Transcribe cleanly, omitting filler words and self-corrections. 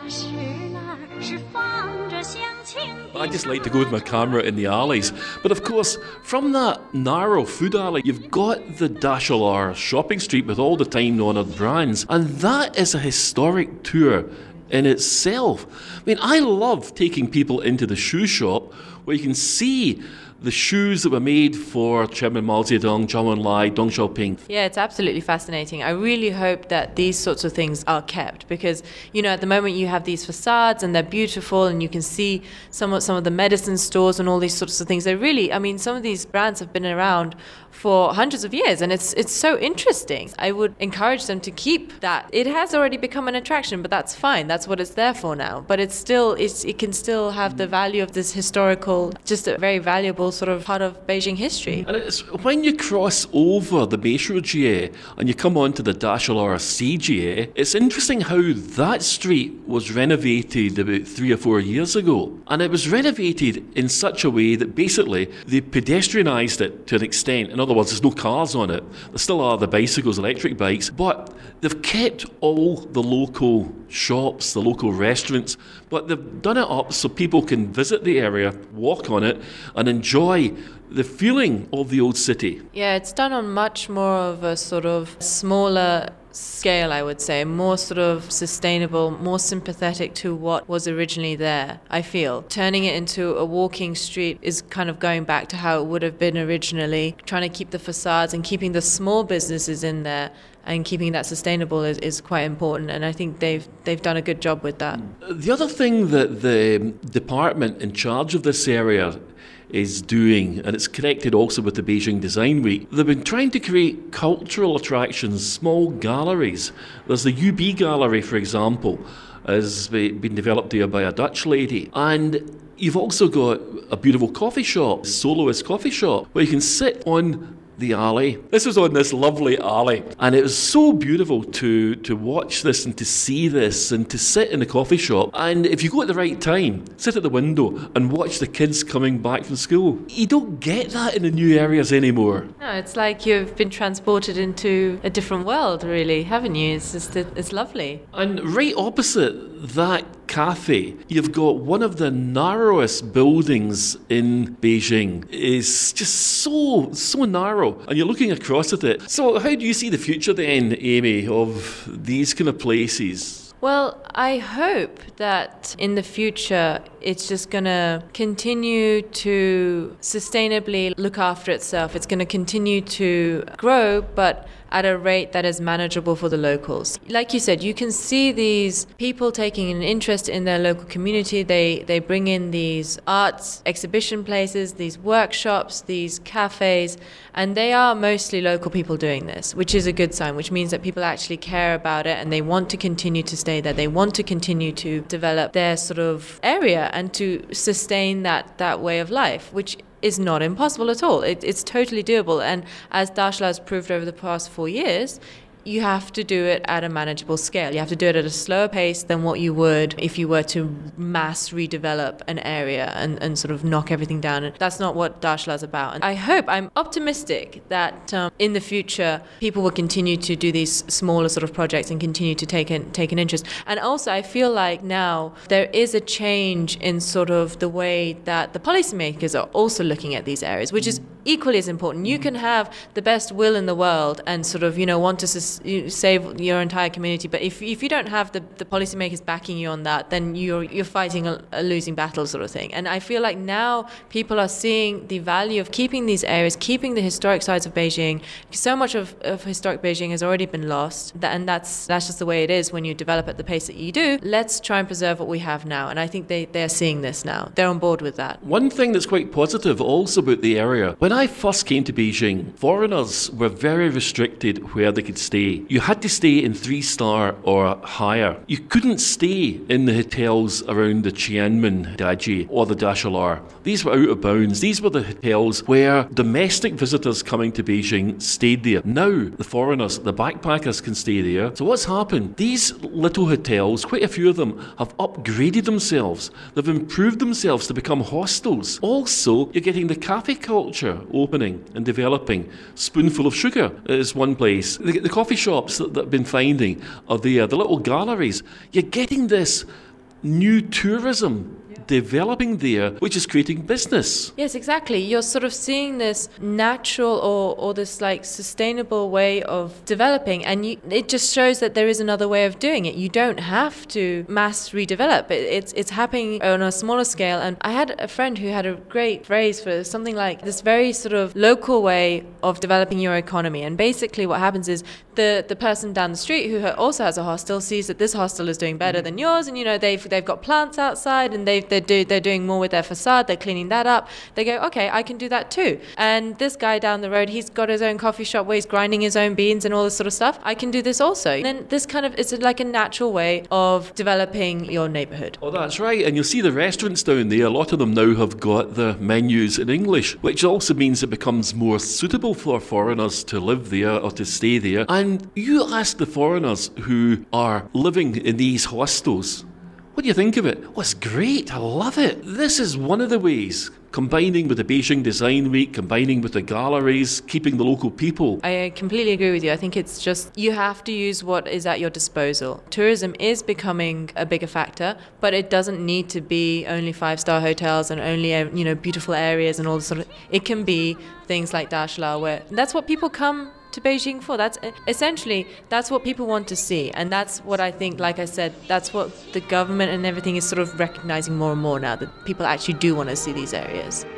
I just like to go with my camera in the alleys. But of course, from that narrow food alley, you've got the Dashalar shopping street with all the time-honoured brands. And that is a historic tour in itself. I mean, I love taking people into the shoe shop where you can see the shoes that were made for Chairman Mao Zedong, Zhou Enlai, Deng Xiaoping. Yeah, it's absolutely fascinating. I really hope that these sorts of things are kept because, you know, at the moment you have these facades and they're beautiful and you can see some of the medicine stores and all these sorts of things. They really, I mean, some of these brands have been around for hundreds of years and it's so interesting. I would encourage them to keep that. It has already become an attraction, but that's fine. That's what it's there for now. But it can still have the value of this historical, just a very valuable sort of part of Beijing history. And it's when you cross over the Meishu and you come onto the Dashalar Jie, it's interesting how that street was renovated about 3 or 4 years ago. And it was renovated in such a way that basically they pedestrianised it to an extent. In other words, there's no cars on it. There still are the bicycles, electric bikes, but they've kept all the local shops, the local restaurants, but they've done it up so people can visit the area, walk on it, and enjoy the feeling of the old city. Yeah, it's done on much more of a sort of smaller scale, I would say, more sort of sustainable, more sympathetic to what was originally there, I feel. Turning it into a walking street is kind of going back to how it would have been originally, trying to keep the facades and keeping the small businesses in there and keeping that sustainable is quite important, and I think they've done a good job with that. The other thing that the department in charge of this area is doing, and it's connected also with the Beijing Design Week, they've been trying to create cultural attractions, small galleries. There's the UB Gallery, for example, has been developed here by a Dutch lady. And you've also got a beautiful coffee shop, Soloist Coffee Shop, where you can sit on the alley. This was on this lovely alley, and it was so beautiful to watch this and to see this and to sit in the coffee shop. And if you go at the right time, sit at the window and watch the kids coming back from school. You don't get that in the new areas anymore. No, it's like you've been transported into a different world, really, haven't you? It's lovely. And right opposite that cafe, you've got one of the narrowest buildings in Beijing. It's just so narrow, and you're looking across at it. So how do you see the future then, Amy, of these kind of places? Well, I hope that in the future it's just going to continue to sustainably look after itself. It's going to continue to grow, but at a rate that is manageable for the locals. Like you said, you can see these people taking an interest in their local community. They bring in these arts exhibition places, these workshops, these cafes, and they are mostly local people doing this, which is a good sign, which means that people actually care about it and they want to continue to stay there. They want to continue to develop their sort of area and to sustain that way of life, which is not impossible at all. It's totally doable. And as Dashalar has proved over the past 4 years, you have to do it at a manageable scale. You have to do it at a slower pace than what you would if you were to mass redevelop an area and sort of knock everything down. And that's not what Dashalar is about. And I'm optimistic that in the future, people will continue to do these smaller sort of projects and continue to take an interest. And also, I feel like now there is a change in sort of the way that the policymakers are also looking at these areas, which is equally as important. You can have the best will in the world and sort of, want to save your entire community, but if you don't have the policymakers backing you on that, then you're fighting a losing battle sort of thing. And I feel like now people are seeing the value of keeping these areas, keeping the historic sides of Beijing. So much of historic Beijing has already been lost, and that's just the way it is when you develop at the pace that you do. Let's try and preserve what we have now, and I think they're seeing this now. They're on board with that. One thing that's quite positive also about the area, when I first came to Beijing, foreigners were very restricted where they could stay. You had to stay in 3-star or higher. You couldn't stay in the hotels around the Tiananmen Daji or the Dashalar. These were out of bounds. These were the hotels where domestic visitors coming to Beijing stayed there. Now, the foreigners, the backpackers can stay there. So what's happened? These little hotels, quite a few of them, have upgraded themselves. They've improved themselves to become hostels. Also, you're getting the cafe culture opening and developing. Spoonful of Sugar is one place. The coffee shops that I've been finding are there, the little galleries. You're getting this new tourism developing there, which is creating business. Yes, exactly. You're sort of seeing this natural or this like sustainable way of developing, and it just shows that there is another way of doing it. You don't have to mass redevelop. It's happening on a smaller scale. And I had a friend who had a great phrase for something like this very sort of local way of developing your economy. And basically what happens is the person down the street who also has a hostel sees that this hostel is doing better than yours, and they've got plants outside, and they're doing more with their facade, they're cleaning that up. They go, okay, I can do that too. And this guy down the road, he's got his own coffee shop where he's grinding his own beans and all this sort of stuff. I can do this also. And then this kind of, it's like a natural way of developing your neighborhood. Oh, that's right. And you'll see the restaurants down there, a lot of them now have got the menus in English, which also means it becomes more suitable for foreigners to live there or to stay there. And you ask the foreigners who are living in these hostels, what do you think of it? Oh, it's great. I love it. This is one of the ways, combining with the Beijing Design Week, combining with the galleries, keeping the local people. I completely agree with you. I think it's just, you have to use what is at your disposal. Tourism is becoming a bigger factor, but it doesn't need to be only 5-star hotels and only, beautiful areas and all this sort of, it can be things like Dashla, where that's what people come to Beijing for. That's essentially, that's what people want to see, and that's what I think, like I said, that's what the government and everything is sort of recognizing more and more now, that people actually do want to see these areas.